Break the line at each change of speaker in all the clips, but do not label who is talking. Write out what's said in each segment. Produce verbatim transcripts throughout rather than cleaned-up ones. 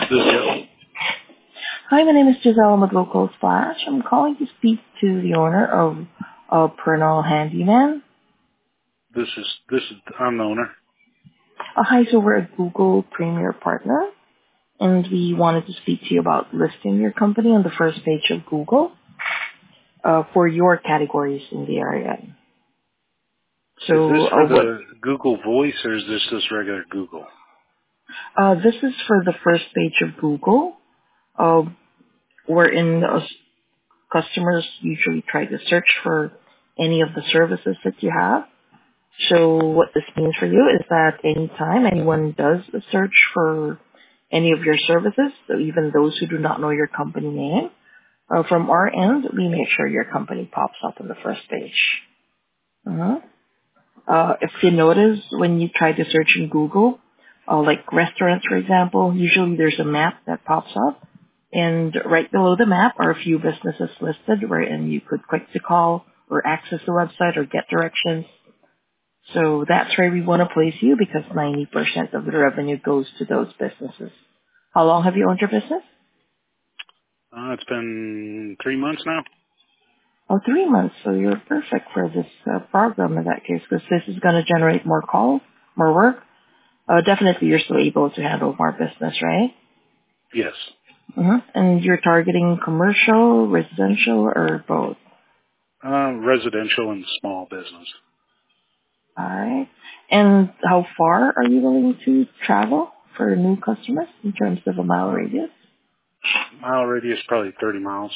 This is Jeff.
Hi, my name is Giselle. I'm with Local Splash. I'm calling to speak to the owner of uh, Pernal Handyman.
This is this is I'm the owner.
Uh, hi, so we're a Google Premier Partner, and we wanted to speak to you about listing your company on the first page of Google uh, for your categories in the area.
Is this
So
for
uh, what?
the Google Voice or is this just regular Google?
Uh, this is for the first page of Google, uh, wherein uh, customers usually try to search for any of the services that you have. So what this means for you is that anytime anyone does a search for any of your services, so even those who do not know your company name, uh, from our end, we make sure your company pops up on the first page. Uh-huh. Uh, if you notice when you try to search in Google, uh, like restaurants, for example, usually there's a map that pops up. And right below the map are a few businesses listed wherein you could click to call or access the website or get directions. So that's where we want to place you because ninety percent of the revenue goes to those businesses. How long have you owned your business?
Uh, it's been three months now.
Oh, three months. So you're perfect for this uh, program in that case because this is going to generate more calls, more work. Uh, definitely you're still able to handle more business, right?
Yes.
Mm-hmm. And you're targeting commercial, residential, or both?
Uh, residential and small business.
All right. And how far are you willing to travel for new customers in terms of a mile radius?
Mile radius probably thirty miles.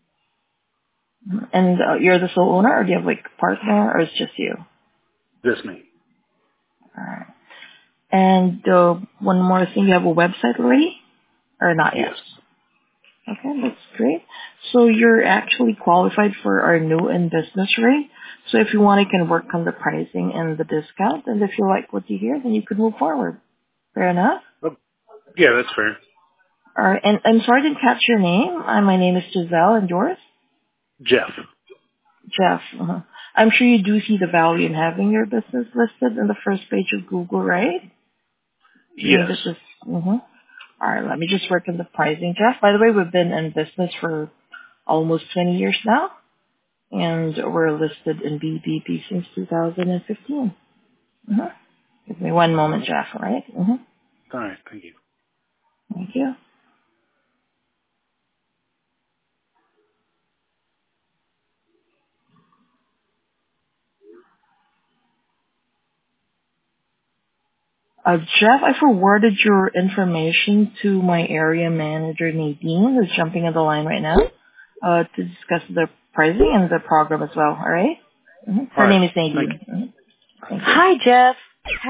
And uh, you're the sole owner, or do you have like a partner, or it's just you?
This me.
All right. And uh, one more thing, you have a website already, or not
Yes.
yet? Okay, that's great. So you're actually qualified for our new in business rate. So if you want, I can work on the pricing and the discount. And if you like what you hear, then you could move forward. Fair enough.
Oh, yeah, that's fair.
All right. And I'm sorry I didn't catch your name. Uh, my name is Giselle, and yours?
Jeff.
Jeff. Uh-huh. I'm sure you do see the value in having your business listed in the first page of Google, right? I mean,
Yes.
this is, mm-hmm. All right, let me just work on the pricing, Jeff. By the way, we've been in business for almost twenty years now, and we're listed in B B P since two thousand fifteen. Mm-hmm. Give me one moment, Jeff, all right? Mm-hmm.
All right. Thank you.
Thank you. Uh, Jeff, I forwarded your information to my area manager, Nadine, who's jumping on the line right now, uh, to discuss the pricing and the program as well, all right? Mm-hmm.
All
Her
right.
name is
Thank
Nadine.
you.
Mm-hmm. Thank you.
Hi, Jeff.